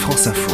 France Info.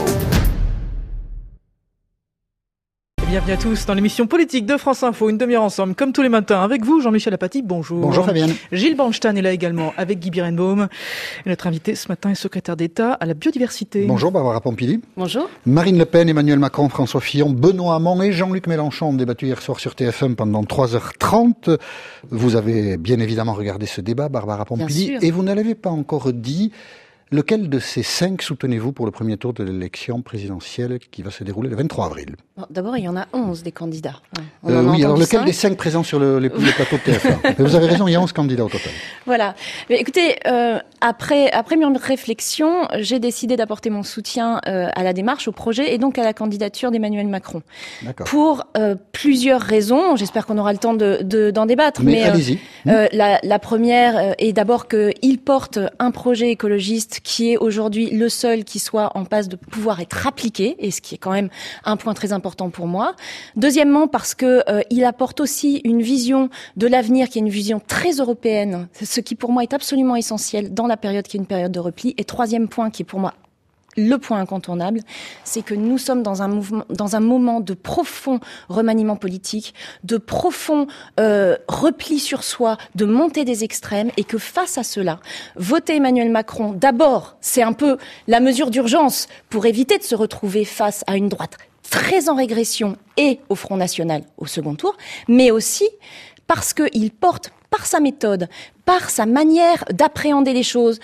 Bienvenue à tous dans l'émission politique de France Info, une demi-heure ensemble, comme tous les matins, avec vous, Jean-Michel Apathy, bonjour. Bonjour Fabienne. Gilles Bornstein est là également, avec Guy Birenbaum. Et notre invité ce matin est secrétaire d'État à la biodiversité. Bonjour Barbara Pompili. Bonjour. Marine Le Pen, Emmanuel Macron, François Fillon, Benoît Hamon et Jean-Luc Mélenchon ont débattu hier soir sur TF1 pendant 3h30. Vous avez bien évidemment regardé ce débat, Barbara Pompili, et vous ne l'avez pas encore dit. Lequel de ces 5 soutenez-vous pour le premier tour de l'élection présidentielle qui va se dérouler le 23 avril? Bon, d'abord, il y en a 11 des candidats. Oui, alors lequel des 5 présents sur les plateaux de TF1? Mais vous avez raison, il y a 11 candidats au total. Voilà. Mais écoutez, après mes réflexions, j'ai décidé d'apporter mon soutien à la démarche, au projet et donc à la candidature d'Emmanuel Macron. D'accord. Pour plusieurs raisons. J'espère qu'on aura le temps d'en débattre. Mais allez-y. La première est d'abord qu'il porte un projet écologiste qui est aujourd'hui le seul qui soit en passe de pouvoir être appliqué, et ce qui est quand même un point très important pour moi. Deuxièmement, parce que il apporte aussi une vision de l'avenir qui est une vision très européenne, ce qui pour moi est absolument essentiel dans la période qui est une période de repli. Et troisième point qui est pour moi le point incontournable, c'est que nous sommes dans un moment de profond remaniement politique, de profond repli sur soi, de montée des extrêmes, et que face à cela, voter Emmanuel Macron, d'abord, c'est un peu la mesure d'urgence pour éviter de se retrouver face à une droite très en régression et au Front National au second tour, mais aussi parce qu'il porte, par sa méthode, par sa manière d'appréhender les choses,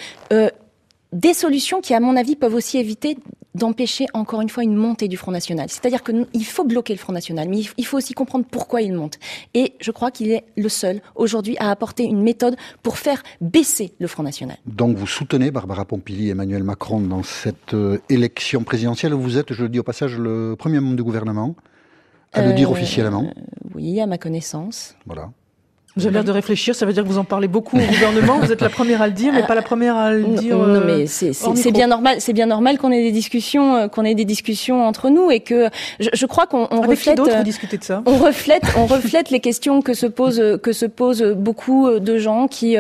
des solutions qui, à mon avis, peuvent aussi éviter d'empêcher, encore une fois, une montée du Front National. C'est-à-dire qu'il faut bloquer le Front National, mais il faut aussi comprendre pourquoi il monte. Et je crois qu'il est le seul, aujourd'hui, à apporter une méthode pour faire baisser le Front National. Donc vous soutenez, Barbara Pompili, Emmanuel Macron dans cette élection présidentielle. Vous êtes, je le dis au passage, le premier membre du gouvernement à le dire officiellement. Oui, à ma connaissance. Voilà. Vous avez l'air de réfléchir, ça veut dire que vous en parlez beaucoup au gouvernement, vous êtes la première à le dire, mais pas la première à le dire. Non, mais c'est bien normal qu'on ait des discussions entre nous, et que je crois qu'on Avec reflète. Qui d'autre vous discutez de ça? On reflète les questions que se posent beaucoup de gens qui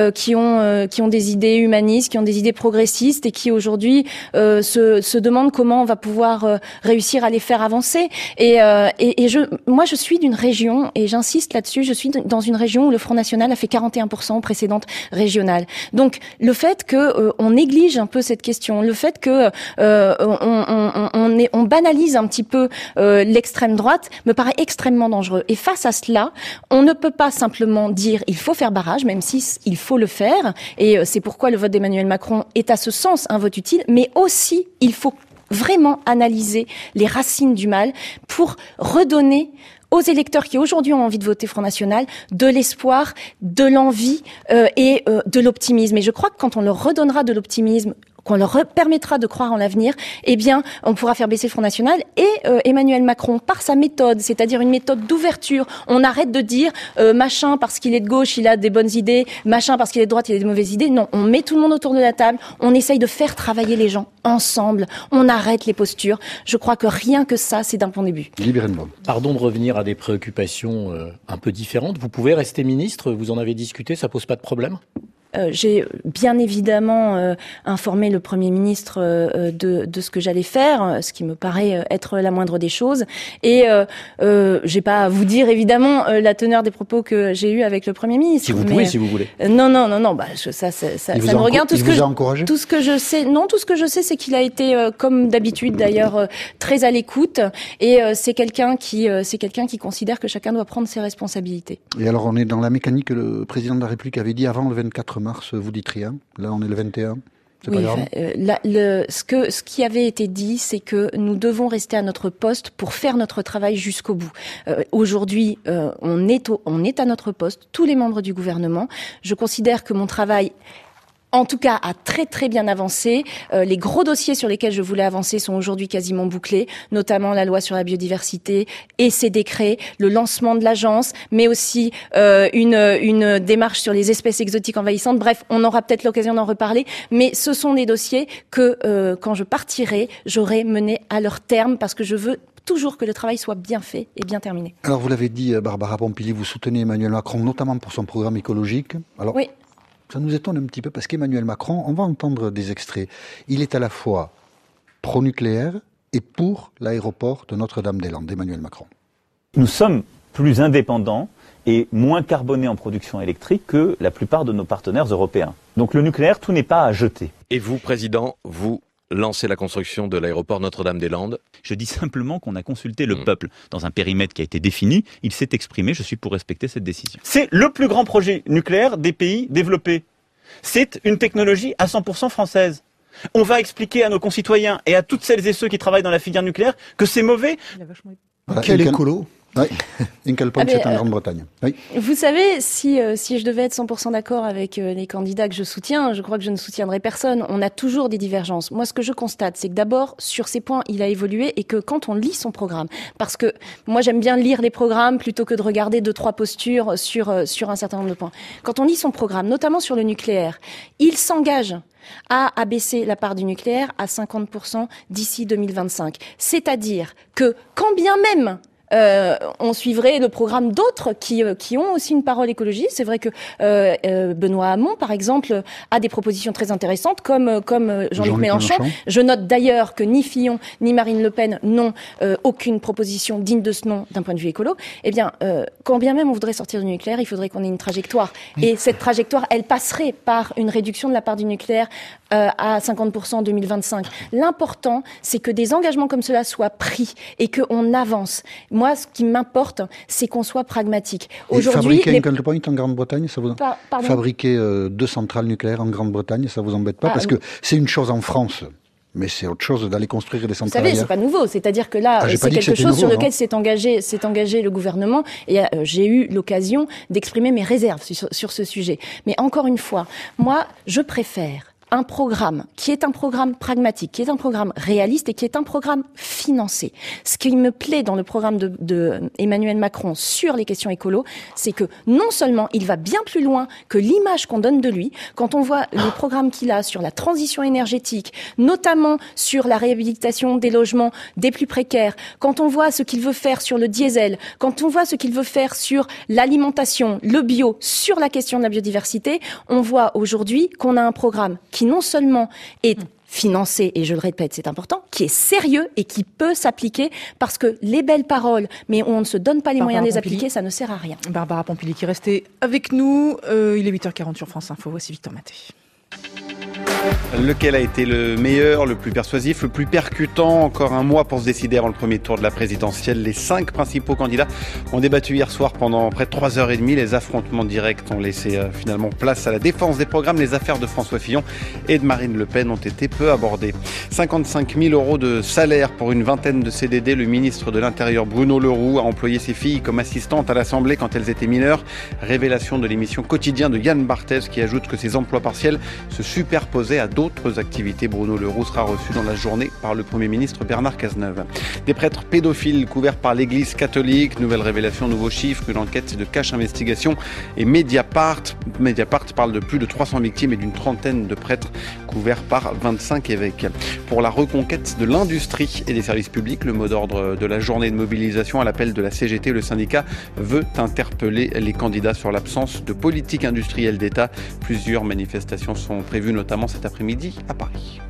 ont des idées humanistes, qui ont des idées progressistes, et qui aujourd'hui se demandent comment on va pouvoir réussir à les faire avancer. Moi je suis d'une région, et j'insiste là-dessus, je suis dans une région où le Front National a fait 41% aux précédentes régionales. Donc le fait que on néglige un peu cette question, le fait que on banalise un petit peu l'extrême droite me paraît extrêmement dangereux. Et face à cela, on ne peut pas simplement dire il faut faire barrage, même si il faut le faire. Et c'est pourquoi le vote d'Emmanuel Macron est à ce sens un vote utile, mais aussi il faut vraiment analyser les racines du mal pour redonner aux électeurs qui aujourd'hui ont envie de voter Front National de l'espoir, de l'envie et de l'optimisme. Et je crois que quand on leur redonnera de l'optimisme, qu'on leur permettra de croire en l'avenir, eh bien, on pourra faire baisser le Front National. Et Emmanuel Macron, par sa méthode, c'est-à-dire une méthode d'ouverture, on arrête de dire machin parce qu'il est de gauche, il a des bonnes idées, machin parce qu'il est de droite, il a des mauvaises idées. Non, on met tout le monde autour de la table, on essaye de faire travailler les gens ensemble, on arrête les postures. Je crois que rien que ça, c'est d'un bon début. Pardon de revenir à des préoccupations un peu différentes. Vous pouvez rester ministre, vous en avez discuté, ça pose pas de problème ? J'ai bien évidemment informé le Premier ministre de ce que j'allais faire, ce qui me paraît être la moindre des choses. Et j'ai pas à vous dire évidemment la teneur des propos que j'ai eus avec le Premier ministre. Si vous pouvez, si vous voulez. Non. Bah, ça me regarde. Il vous a encouragé ? Tout ce que je sais, c'est qu'il a été comme d'habitude d'ailleurs très à l'écoute. Et c'est quelqu'un qui considère que chacun doit prendre ses responsabilités. Et alors on est dans la mécanique que le président de la République avait dit avant le 24 mars, vous dites rien. Là, on est le 21. C'est oui, pas grave. Ce qui avait été dit, c'est que nous devons rester à notre poste pour faire notre travail jusqu'au bout. Aujourd'hui, on est à notre poste, tous les membres du gouvernement. Je considère que mon travail, en tout cas, a très très bien avancé. Les gros dossiers sur lesquels je voulais avancer sont aujourd'hui quasiment bouclés, notamment la loi sur la biodiversité et ses décrets, le lancement de l'agence, mais aussi une démarche sur les espèces exotiques envahissantes. Bref, on aura peut-être l'occasion d'en reparler, mais ce sont des dossiers que, quand je partirai, j'aurai mené à leur terme, parce que je veux toujours que le travail soit bien fait et bien terminé. Alors, vous l'avez dit, Barbara Pompili, vous soutenez Emmanuel Macron, notamment pour son programme écologique. Alors, oui. Ça nous étonne un petit peu parce qu'Emmanuel Macron, on va entendre des extraits, il est à la fois pro-nucléaire et pour l'aéroport de Notre-Dame-des-Landes d'Emmanuel Macron. Nous sommes plus indépendants et moins carbonés en production électrique que la plupart de nos partenaires européens. Donc le nucléaire, tout n'est pas à jeter. Et vous, Président, vous lancez la construction de l'aéroport Notre-Dame-des-Landes? Je dis simplement qu'on a consulté le peuple dans un périmètre qui a été défini. Il s'est exprimé, je suis pour respecter cette décision. C'est le plus grand projet nucléaire des pays développés. C'est une technologie à 100% française. On va expliquer à nos concitoyens et à toutes celles et ceux qui travaillent dans la filière nucléaire que c'est mauvais. Voilà, quel écolo? Oui, Hinkley Point, c'est en Grande-Bretagne. Oui. Vous savez, si je devais être 100% d'accord avec les candidats que je soutiens, je crois que je ne soutiendrai personne. On a toujours des divergences. Moi, ce que je constate, c'est que d'abord, sur ces points, il a évolué et que quand on lit son programme, parce que moi, j'aime bien lire les programmes plutôt que de regarder 2-3 postures sur un certain nombre de points. Quand on lit son programme, notamment sur le nucléaire, il s'engage à abaisser la part du nucléaire à 50% d'ici 2025. C'est-à-dire que quand bien même on suivrait le programme d'autres qui ont aussi une parole écologie. C'est vrai que Benoît Hamon, par exemple, a des propositions très intéressantes, comme Jean-Luc Mélenchon. Je note d'ailleurs que ni Fillon ni Marine Le Pen n'ont aucune proposition digne de ce nom d'un point de vue écolo. Eh bien, quand bien même on voudrait sortir du nucléaire, il faudrait qu'on ait une trajectoire. Et cette trajectoire, elle passerait par une réduction de la part du nucléaire à 50% en 2025. L'important, c'est que des engagements comme cela soient pris et qu'on avance. Moi, ce qui m'importe, c'est qu'on soit pragmatique. Aujourd'hui, fabriquer Hinkley Point en Grande-Bretagne, ça vous fabriquer 2 centrales nucléaires en Grande-Bretagne, ça vous embête pas? Parce que c'est une chose en France. Mais c'est autre chose d'aller construire des centrales. Vous savez, c'est pas nouveau. C'est-à-dire que là, c'est quelque chose sur lequel s'est engagé le gouvernement. Et j'ai eu l'occasion d'exprimer mes réserves sur ce sujet. Mais encore une fois, moi, je préfère un programme qui est un programme pragmatique, qui est un programme réaliste et qui est un programme financé. Ce qui me plaît dans le programme de Emmanuel Macron sur les questions écolo, c'est que non seulement il va bien plus loin que l'image qu'on donne de lui, quand on voit les programmes qu'il a sur la transition énergétique, notamment sur la réhabilitation des logements des plus précaires, quand on voit ce qu'il veut faire sur le diesel, quand on voit ce qu'il veut faire sur l'alimentation, le bio, sur la question de la biodiversité, on voit aujourd'hui qu'on a un programme qui non seulement est financé, et je le répète, c'est important, qui est sérieux et qui peut s'appliquer, parce que les belles paroles, mais on ne se donne pas les moyens de les appliquer, ça ne sert à rien. Barbara Pompili qui restait avec nous. Il est 8h40 sur France Info. Voici Victor Maté. Lequel a été le meilleur, le plus persuasif, le plus percutant? Encore un mois pour se décider avant le premier tour de la présidentielle. Les 5 principaux candidats ont débattu hier soir pendant près de 3h30. Les affrontements directs ont laissé finalement place à la défense des programmes. Les affaires de François Fillon et de Marine Le Pen ont été peu abordées. 55 000 € de salaire pour une vingtaine de CDD. Le ministre de l'Intérieur Bruno Le Roux a employé ses filles comme assistantes à l'Assemblée quand elles étaient mineures. Révélation de l'émission Quotidien de Yann Barthès qui ajoute que ces emplois partiels se superposaient à d'autres activités. Bruno Le Roux sera reçu dans la journée par le Premier ministre Bernard Cazeneuve. Des prêtres pédophiles couverts par l'Église catholique. Nouvelle révélation, nouveaux chiffres. Une enquête de Cache Investigation et Mediapart parle de plus de 300 victimes et d'une trentaine de prêtres couverts par 25 évêques. Pour la reconquête de l'industrie et des services publics, le mot d'ordre de la journée de mobilisation à l'appel de la CGT, le syndicat veut interpeller les candidats sur l'absence de politique industrielle d'État. Plusieurs manifestations sont prévues, notamment cet après-midi à Paris.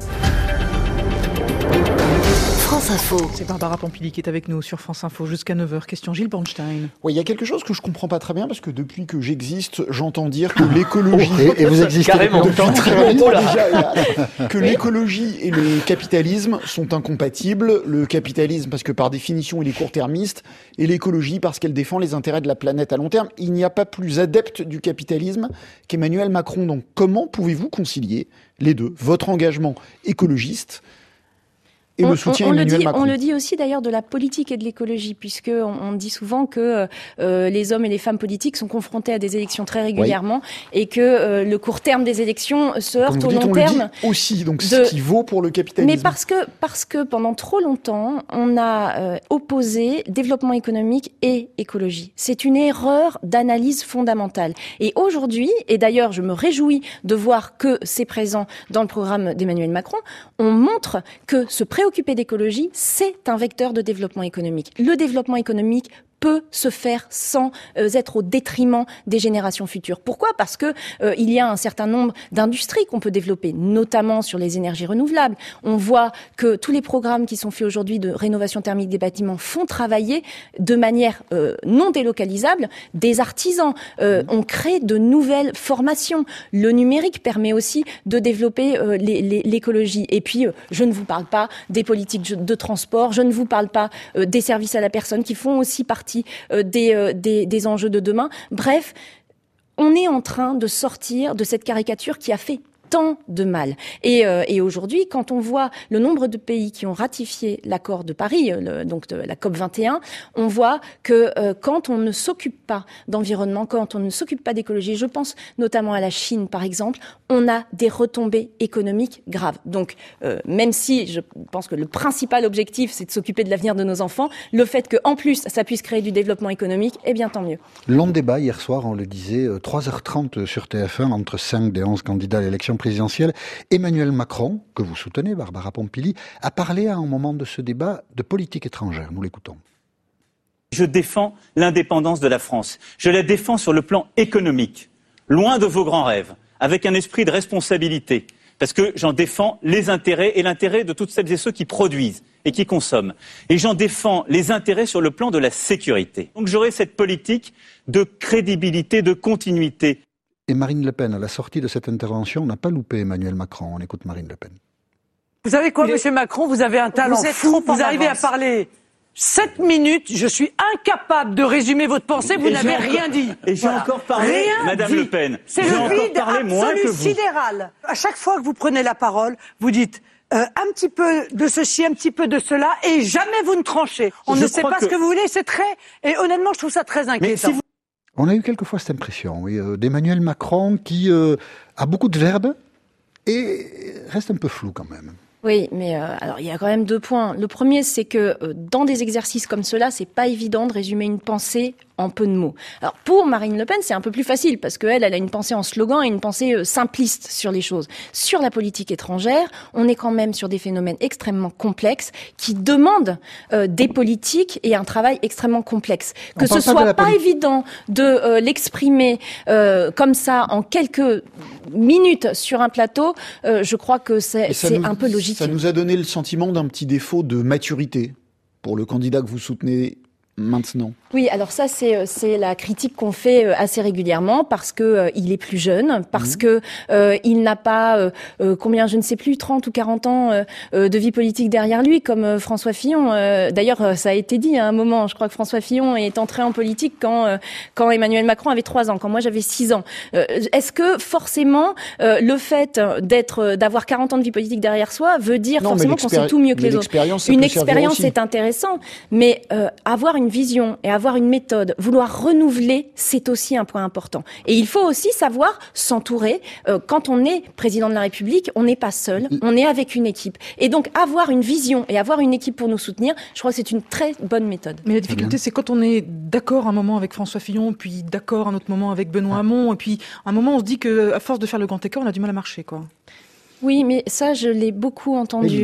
France Info. C'est Barbara Pompili qui est avec nous sur France Info jusqu'à 9h. Question Gilles Bornstein. Oui, il y a quelque chose que je comprends pas très bien parce que depuis que j'existe, j'entends dire que l'écologie... et vous existez carrément depuis très longtemps déjà, que l'écologie et le capitalisme sont incompatibles. Le capitalisme parce que par définition il est court-termiste et l'écologie parce qu'elle défend les intérêts de la planète à long terme. Il n'y a pas plus adepte du capitalisme qu'Emmanuel Macron. Donc comment pouvez-vous concilier les deux, votre engagement écologiste et le soutien Emmanuel Macron. On le dit aussi d'ailleurs de la politique et de l'écologie, puisque on dit souvent que les hommes et les femmes politiques sont confrontés à des élections très régulièrement et que le court terme des élections se heurte au long terme. Le dit aussi, donc ce qui vaut pour le capitalisme. Mais parce que pendant trop longtemps, on a opposé développement économique et écologie. C'est une erreur d'analyse fondamentale. Et aujourd'hui, et d'ailleurs je me réjouis de voir que c'est présent dans le programme d'Emmanuel Macron, on montre que se préoccuper d'écologie, c'est un vecteur de développement économique. Le développement économique peut se faire sans être au détriment des générations futures. Pourquoi ? Parce que il y a un certain nombre d'industries qu'on peut développer, notamment sur les énergies renouvelables. On voit que tous les programmes qui sont faits aujourd'hui de rénovation thermique des bâtiments font travailler de manière non délocalisable des artisans. On crée de nouvelles formations. Le numérique permet aussi de développer l'écologie. Et puis, je ne vous parle pas des politiques de transport, je ne vous parle pas des services à la personne qui font aussi partie des enjeux de demain. Bref, on est en train de sortir de cette caricature qui a fait tant de mal. Et aujourd'hui, quand on voit le nombre de pays qui ont ratifié l'accord de Paris, donc de la COP21, on voit que quand on ne s'occupe pas d'environnement, quand on ne s'occupe pas d'écologie, je pense notamment à la Chine par exemple, on a des retombées économiques graves. Donc même si je pense que le principal objectif c'est de s'occuper de l'avenir de nos enfants, le fait qu'en plus ça puisse créer du développement économique, eh bien tant mieux. Long débat hier soir, on le disait, 3h30 sur TF1 entre 5 des 11 candidats à l'élection présidentielle. Emmanuel Macron, que vous soutenez, Barbara Pompili, a parlé à un moment de ce débat de politique étrangère. Nous l'écoutons. Je défends l'indépendance de la France. Je la défends sur le plan économique, loin de vos grands rêves, avec un esprit de responsabilité, parce que j'en défends les intérêts et l'intérêt de toutes celles et ceux qui produisent et qui consomment. Et j'en défends les intérêts sur le plan de la sécurité. Donc j'aurai cette politique de crédibilité, de continuité. Et Marine Le Pen, à la sortie de cette intervention, n'a pas loupé Emmanuel Macron. On écoute Marine Le Pen. Vous savez quoi, Monsieur Macron, vous avez un talent fou. Vous arrivez à parler 7 minutes, je suis incapable de résumer votre pensée, vous n'avez rien dit. Et j'ai encore parlé, Madame Le Pen. C'est le vide absolu sidéral. À chaque fois que vous prenez la parole, vous dites un petit peu de ceci, un petit peu de cela, et jamais vous ne tranchez. On ne sait pas ce que vous voulez, c'est très... Et honnêtement, je trouve ça très inquiétant. On a eu quelquefois cette impression, oui, d'Emmanuel Macron qui a beaucoup de verbes et reste un peu flou quand même. Oui, mais alors il y a quand même 2 points. Le premier, c'est que dans des exercices comme cela, c'est pas évident de résumer une pensée en peu de mots. Alors pour Marine Le Pen, c'est un peu plus facile parce qu'elle a une pensée en slogan et une pensée simpliste sur les choses. Sur la politique étrangère, on est quand même sur des phénomènes extrêmement complexes qui demandent des politiques et un travail extrêmement complexe. Que ce soit pas évident de l'exprimer comme ça en quelques minutes sur un plateau, je crois que c'est un peu logique. Ça nous a donné le sentiment d'un petit défaut de maturité pour le candidat que vous soutenez maintenant. Oui, alors ça c'est la critique qu'on fait assez régulièrement parce que il est plus jeune, parce que il n'a pas combien, je ne sais plus, 30 ou 40 ans de vie politique derrière lui comme François Fillon. D'ailleurs, ça a été dit à un moment, je crois que François Fillon est entré en politique quand Emmanuel Macron avait 3 ans, quand moi j'avais 6 ans. Est-ce que forcément le fait d'avoir 40 ans de vie politique derrière soi veut dire forcément qu'on sait tout mieux que les autres? Une expérience c'est intéressant, mais avoir une vision et avoir une méthode, vouloir renouveler, c'est aussi un point important. Et il faut aussi savoir s'entourer. Quand on est président de la République, on n'est pas seul, on est avec une équipe. Et donc avoir une vision et avoir une équipe pour nous soutenir, je crois que c'est une très bonne méthode. Mais la difficulté, c'est quand on est d'accord un moment avec François Fillon, puis d'accord un autre moment avec Benoît Hamon, et puis un moment on se dit que à force de faire le grand écart, on a du mal à marcher, quoi. Oui, mais ça, je l'ai beaucoup entendu.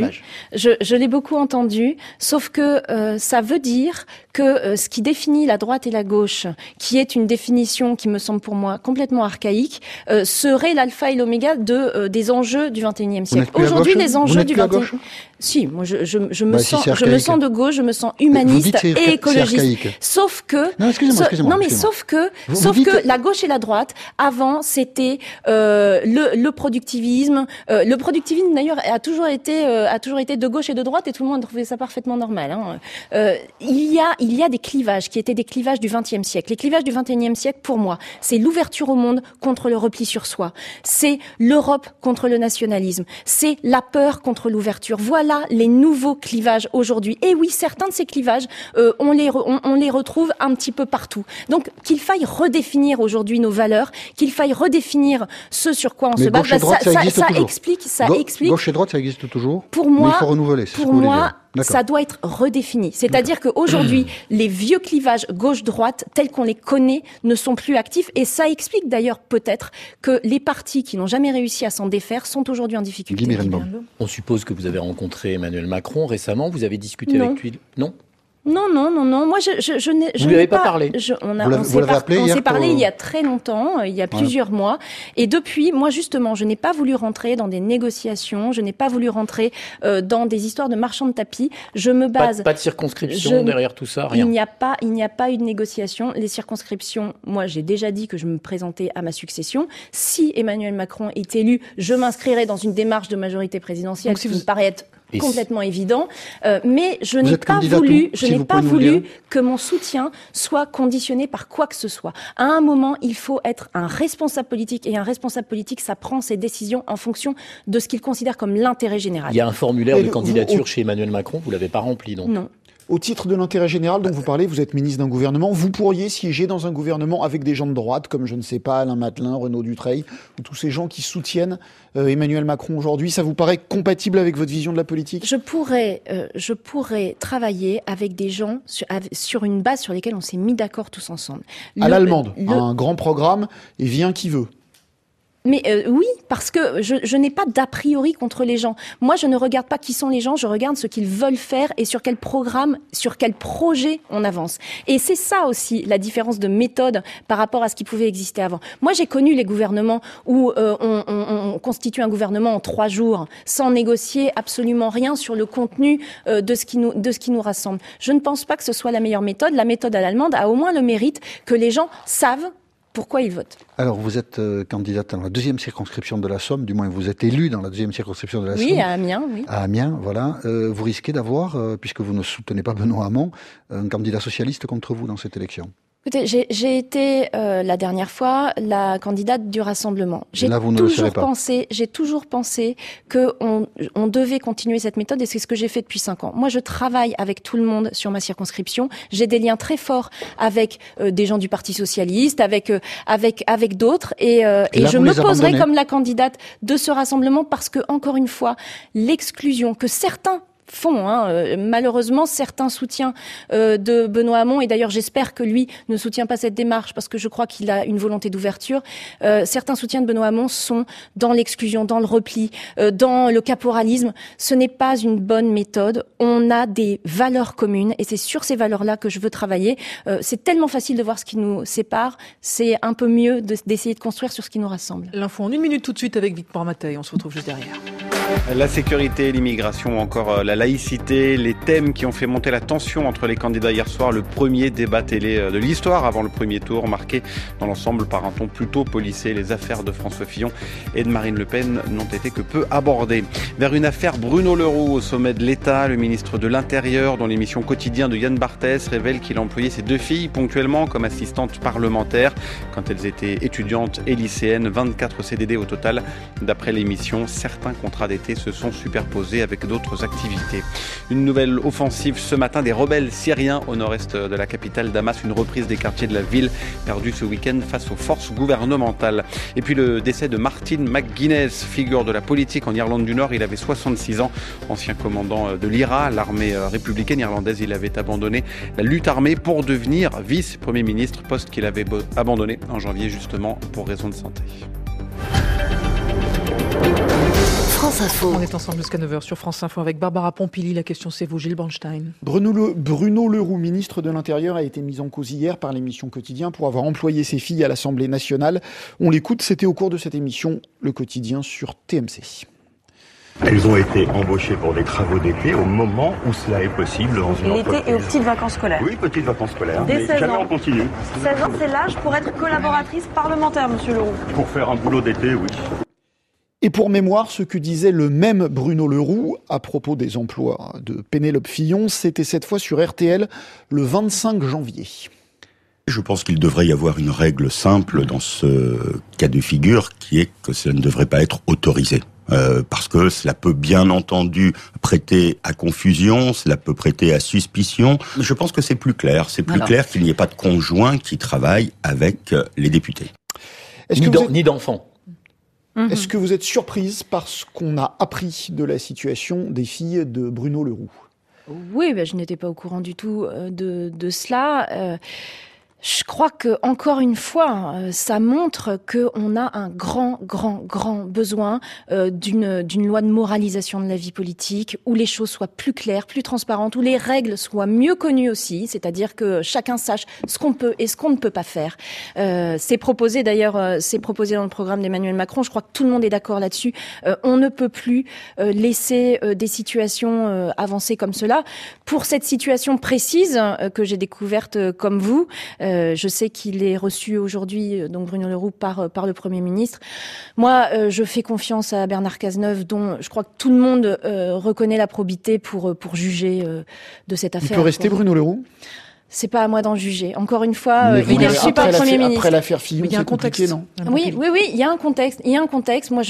Je l'ai beaucoup entendu, sauf que ça veut dire que ce qui définit la droite et la gauche, qui est une définition qui me semble pour moi complètement archaïque, serait l'alpha et l'oméga des enjeux du XXIe siècle. Aujourd'hui, les enjeux du XXIe... Si, moi je me sens de gauche, je me sens humaniste et écologiste. Sauf que sauf que la gauche et la droite avant c'était le productivisme. Le productivisme d'ailleurs a toujours été de gauche et de droite et tout le monde trouvait ça parfaitement normal. Hein. Il y a des clivages qui étaient des clivages du XXe siècle. Les clivages du XXIe siècle, pour moi, c'est l'ouverture au monde contre le repli sur soi. C'est l'Europe contre le nationalisme. C'est la peur contre l'ouverture. Voilà les nouveaux clivages aujourd'hui. Et oui, certains de ces clivages, on les retrouve un petit peu partout. Donc, qu'il faille redéfinir aujourd'hui nos valeurs, qu'il faille redéfinir ce sur quoi on se bat, ça explique. Gauche et droite, ça existe toujours. Pour moi, mais il faut renouveler. Pour moi, ça doit être redéfini. C'est-à-dire qu'aujourd'hui, les vieux clivages gauche-droite, tels qu'on les connaît, ne sont plus actifs. Et ça explique d'ailleurs peut-être que les partis qui n'ont jamais réussi à s'en défaire sont aujourd'hui en difficulté. On suppose que vous avez rencontré Emmanuel Macron récemment. Vous avez discuté avec lui? Non. Non. Moi, je n'ai Vous lui avez pas parlé. On s'est parlé il y a très longtemps, il y a plusieurs mois. Et depuis, moi, justement, je n'ai pas voulu rentrer dans des négociations. Je n'ai pas voulu rentrer dans des histoires de marchands de tapis. Je me base. Pas de circonscription derrière tout ça, rien. Il n'y a pas eu de négociation. Les circonscriptions, moi, j'ai déjà dit que je me présentais à ma succession. Si Emmanuel Macron est élu, je m'inscrirai dans une démarche de majorité présidentielle, qui me paraît être complètement évident, mais je n'ai pas voulu que mon soutien soit conditionné par quoi que ce soit. À un moment, il faut être un responsable politique, et un responsable politique, ça prend ses décisions en fonction de ce qu'il considère comme l'intérêt général. Il y a un formulaire de candidature chez Emmanuel Macron, vous l'avez pas rempli, donc. Non. Au titre de l'intérêt général dont vous parlez, vous êtes ministre d'un gouvernement, vous pourriez siéger dans un gouvernement avec des gens de droite, comme je ne sais pas, Alain Madelin, Renaud Dutreil, ou tous ces gens qui soutiennent Emmanuel Macron aujourd'hui. Ça vous paraît compatible avec votre vision de la politique ? Je pourrais travailler avec des gens sur une base sur laquelle on s'est mis d'accord tous ensemble. À l'allemande, un grand programme, et vient qui veut. Mais oui, parce que je n'ai pas d'a priori contre les gens. Moi, je ne regarde pas qui sont les gens, je regarde ce qu'ils veulent faire et sur quel programme, sur quel projet on avance. Et c'est ça aussi la différence de méthode par rapport à ce qui pouvait exister avant. Moi, j'ai connu les gouvernements où on constitue un gouvernement en 3 jours sans négocier absolument rien sur le contenu de ce qui nous rassemble. Je ne pense pas que ce soit la meilleure méthode. La méthode à l'allemande a au moins le mérite que les gens savent pourquoi ils votent. Alors, vous êtes candidate dans la 2e circonscription de la Somme, du moins vous êtes élue dans la 2e circonscription de la Somme. Oui, à Amiens, oui. À Amiens, voilà. Vous risquez d'avoir, puisque vous ne soutenez pas Benoît Hamon, un candidat socialiste contre vous dans cette élection. Écoutez, j'ai été la dernière fois la candidate du Rassemblement. J'ai toujours pensé que on devait continuer cette méthode, et c'est ce que j'ai fait depuis 5 ans. Moi, je travaille avec tout le monde sur ma circonscription. J'ai des liens très forts avec des gens du Parti socialiste, avec d'autres, et je me poserai comme la candidate de ce rassemblement parce que, encore une fois, l'exclusion que certains font, malheureusement certains soutiens de Benoît Hamon, et d'ailleurs j'espère que lui ne soutient pas cette démarche parce que je crois qu'il a une volonté d'ouverture. Certains soutiens de Benoît Hamon sont dans l'exclusion, dans le repli, dans le caporalisme. Ce n'est pas une bonne méthode. On a des valeurs communes et c'est sur ces valeurs-là que je veux travailler. C'est tellement facile de voir ce qui nous sépare, c'est un peu mieux d'essayer de construire sur ce qui nous rassemble. L'info en 1 minute tout de suite avec Victor Mateuil, on se retrouve juste derrière. La sécurité, l'immigration, encore la laïcité, les thèmes qui ont fait monter la tension entre les candidats hier soir. Le premier débat télé de l'histoire avant le premier tour, marqué dans l'ensemble par un ton plutôt policé. Les affaires de François Fillon et de Marine Le Pen n'ont été que peu abordées. Vers une affaire Bruno Le Roux au sommet de l'État, le ministre de l'Intérieur, dont l'émission Quotidien de Yann Barthès révèle qu'il a employé ses 2 filles ponctuellement comme assistantes parlementaires quand elles étaient étudiantes et lycéennes. 24 CDD au total. D'après l'émission, certains contrats d'été se sont superposés avec d'autres activités. Une nouvelle offensive ce matin des rebelles syriens au nord-est de la capitale Damas. Une reprise des quartiers de la ville perdue ce week-end face aux forces gouvernementales. Et puis le décès de Martin McGuinness, figure de la politique en Irlande du Nord. Il avait 66 ans, ancien commandant de l'IRA, l'armée républicaine irlandaise. Il avait abandonné la lutte armée pour devenir vice-premier ministre, poste qu'il avait abandonné en janvier justement pour raison de santé. France Info. On est ensemble jusqu'à 9h sur France Info avec Barbara Pompili. La question c'est vous, Gilles Bornstein. Bruno Le Roux, ministre de l'Intérieur, a été mis en cause hier par l'émission Quotidien pour avoir employé ses filles à l'Assemblée nationale. On l'écoute, c'était au cours de cette émission, Le Quotidien sur TMC. Elles ont été embauchées pour des travaux d'été au moment où cela est possible dans une entreprise. L'été et aux petites vacances scolaires. Oui, petites vacances scolaires. Dès mais 16 jamais ans. on continue. 16 ans, c'est l'âge pour être collaboratrice parlementaire, monsieur Le Roux. Pour faire un boulot d'été, oui. Et pour mémoire, ce que disait le même Bruno Le Roux à propos des emplois de Pénélope Fillon, c'était cette fois sur RTL le 25 janvier. Je pense qu'il devrait y avoir une règle simple dans ce cas de figure, qui est que cela ne devrait pas être autorisé. Parce que cela peut bien entendu prêter à confusion, cela peut prêter à suspicion. Mais je pense que c'est plus clair. C'est plus clair qu'il n'y ait pas de conjoint qui travaille avec les députés. Ni d'enfants. Est-ce que vous êtes surprise par ce qu'on a appris de la situation des filles de Bruno Le Roux ? Oui, je n'étais pas au courant du tout de cela. Je crois que, encore une fois, ça montre qu'on a un grand besoin d'une loi de moralisation de la vie politique, où les choses soient plus claires, plus transparentes, où les règles soient mieux connues aussi, c'est-à-dire que chacun sache ce qu'on peut et ce qu'on ne peut pas faire. C'est proposé d'ailleurs, c'est proposé dans le programme d'Emmanuel Macron. Je crois que tout le monde est d'accord là-dessus. On ne peut plus laisser des situations avancer comme cela. Pour cette situation précise que j'ai découverte comme vous, je sais qu'il est reçu aujourd'hui, donc Bruno Le Roux, par le Premier ministre. Moi, je fais confiance à Bernard Cazeneuve, dont je crois que tout le monde reconnaît la probité pour juger de cette affaire. Il peut rester Bruno Le Roux ? C'est pas à moi d'en juger. Encore une fois, il est reçu par le Premier ministre. Après l'affaire Fillon, c'est compliqué, non ? Oui, il y a un contexte. Moi,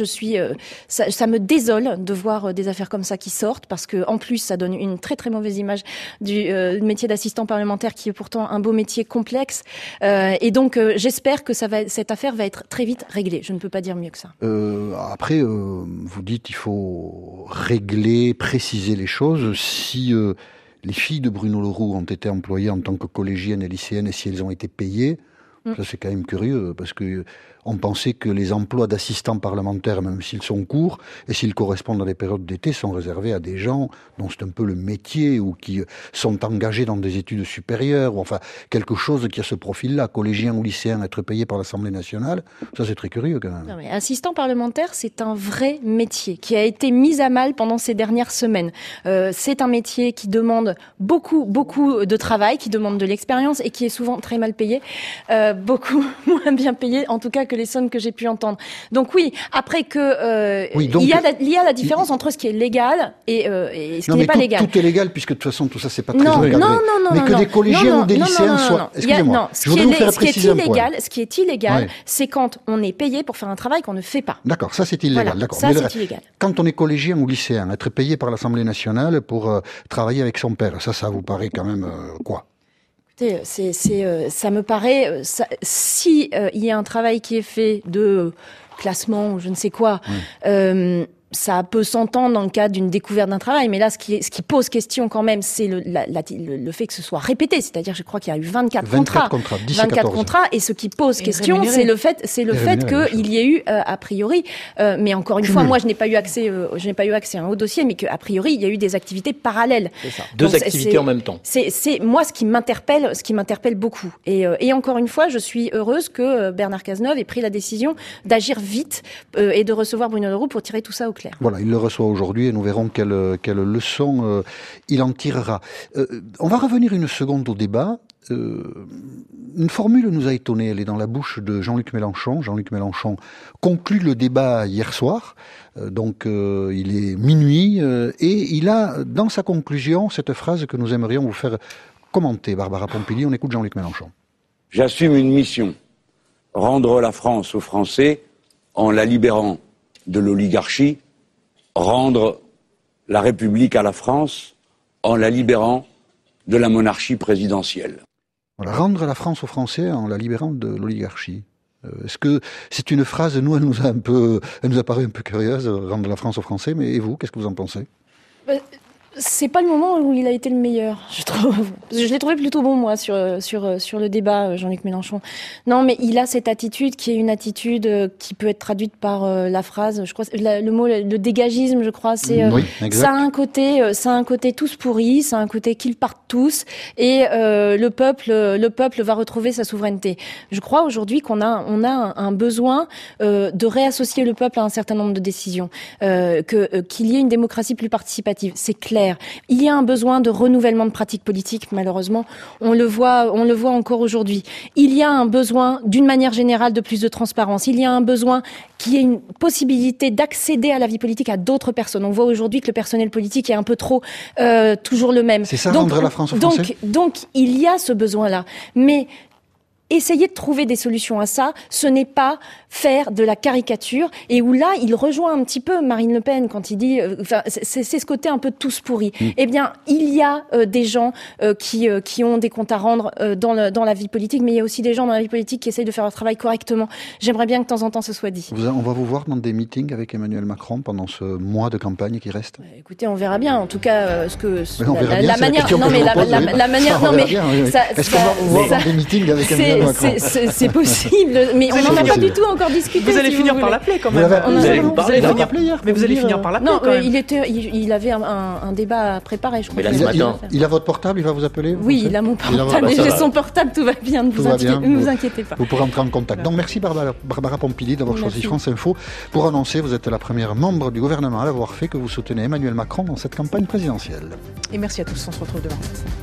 ça me désole de voir des affaires comme ça qui sortent, parce que, en plus, ça donne une très très mauvaise image du métier d'assistant parlementaire, qui est pourtant un beau métier complexe. Et donc, j'espère que cette affaire va être très vite réglée. Je ne peux pas dire mieux que ça. Après, vous dites il faut régler, préciser les choses. Si les filles de Bruno Le Roux ont été employées en tant que collégiennes et lycéennes, et si elles ont été payées, ça c'est quand même curieux, parce que on pensait que les emplois d'assistants parlementaires, même s'ils sont courts, et s'ils correspondent à des périodes d'été, sont réservés à des gens dont c'est un peu le métier, ou qui sont engagés dans des études supérieures, ou enfin quelque chose qui a ce profil-là, collégien ou lycéen, être payé par l'Assemblée nationale, ça c'est très curieux quand même. Non, mais assistant parlementaire, c'est un vrai métier qui a été mis à mal pendant ces dernières semaines. C'est un métier qui demande beaucoup de travail, qui demande de l'expérience et qui est souvent très mal payé, beaucoup moins bien payé, en tout cas que les sommes que j'ai pu entendre. Donc oui, après que il y a la différence entre ce qui est légal et ce qui n'est pas légal. Tout est légal, puisque de toute façon tout ça c'est pas très encadré. Mais que des collégiens ou des lycéens soient. Excusez-moi. Ce qui est illégal, c'est quand on est payé pour faire un travail qu'on ne fait pas. D'accord, ça c'est illégal. Voilà, d'accord. Ça c'est illégal. Quand on est collégien ou lycéen, être payé par l'Assemblée nationale pour travailler avec son père, ça vous paraît quand même quoi ? Ça me paraît, si il y a un travail qui est fait de classement ou je ne sais quoi, ça peut s'entendre dans le cadre d'une découverte d'un travail, mais là, ce qui pose question quand même, c'est le fait que ce soit répété. C'est-à-dire, je crois qu'il y a eu 24 contrats, 24 contrats, et ce qui pose question, c'est le fait qu'il y ait eu a priori, mais encore une fois, moi, je n'ai pas eu accès à un haut dossier, mais qu'a priori, il y a eu des activités parallèles. C'est ça. Deux activités en même temps. C'est moi ce qui m'interpelle beaucoup. Et encore une fois, je suis heureuse que Bernard Cazeneuve ait pris la décision d'agir vite et de recevoir Bruno Le Roux pour tirer tout ça au clair. Voilà, il le reçoit aujourd'hui et nous verrons quelle leçon il en tirera. On va revenir une seconde au débat. Une formule nous a étonnés, elle est dans la bouche de Jean-Luc Mélenchon. Jean-Luc Mélenchon conclut le débat hier soir, donc il est minuit, et il a dans sa conclusion cette phrase que nous aimerions vous faire commenter. Barbara Pompili, on écoute Jean-Luc Mélenchon. J'assume une mission, rendre la France aux Français en la libérant de l'oligarchie, rendre la République à la France en la libérant de la monarchie présidentielle. Voilà, rendre la France aux Français en la libérant de l'oligarchie. Est-ce que c'est une phrase, nous, elle nous a paru un peu curieuse, rendre la France aux Français, mais et vous, qu'est-ce que vous en pensez ? C'est pas le moment où il a été le meilleur, je trouve. Je l'ai trouvé plutôt bon, moi, sur le débat, Jean-Luc Mélenchon. Non, mais il a cette attitude qui est une attitude qui peut être traduite par la phrase, je crois, le mot, le dégagisme, je crois, c'est, oui, ça a un côté tous pourris, ça a un côté qu'ils partent tous, et le peuple va retrouver sa souveraineté. Je crois aujourd'hui qu'on a un besoin de réassocier le peuple à un certain nombre de décisions, qu'il y ait une démocratie plus participative. C'est clair. Il y a un besoin de renouvellement de pratiques politiques, malheureusement. On le voit encore aujourd'hui. Il y a un besoin, d'une manière générale, de plus de transparence. Il y a un besoin qu'il y ait une possibilité d'accéder à la vie politique à d'autres personnes. On voit aujourd'hui que le personnel politique est un peu trop toujours le même. C'est ça, rendre la France aux Français ? Donc, il y a ce besoin-là. Mais essayer de trouver des solutions à ça, ce n'est pas faire de la caricature, et où là, il rejoint un petit peu Marine Le Pen quand il dit, c'est ce côté un peu tous pourris. Eh bien, il y a des gens qui ont des comptes à rendre dans la vie politique, mais il y a aussi des gens dans la vie politique qui essayent de faire leur travail correctement. J'aimerais bien que de temps en temps ce soit dit. On va vous voir dans des meetings avec Emmanuel Macron pendant ce mois de campagne qui reste. Écoutez, on verra bien. En tout cas, Est-ce qu'on va vous voir dans des meetings avec Emmanuel Macron? C'est possible, mais on n'en a pas du tout encore discuté. Vous allez finir par l'appeler quand même. Vous allez finir par l'appeler. Non, il avait un débat préparé, je crois. Mais là, ce matin. Il a votre portable, il va vous appeler? Oui, il a mon portable, j'ai son portable, tout va bien, ne vous inquiétez pas. Vous pourrez entrer en contact. Donc merci Barbara Pompili d'avoir choisi France Info pour annoncer, vous êtes la première membre du gouvernement à l'avoir fait, que vous soutenez Emmanuel Macron dans cette campagne présidentielle. Et merci à tous, on se retrouve demain.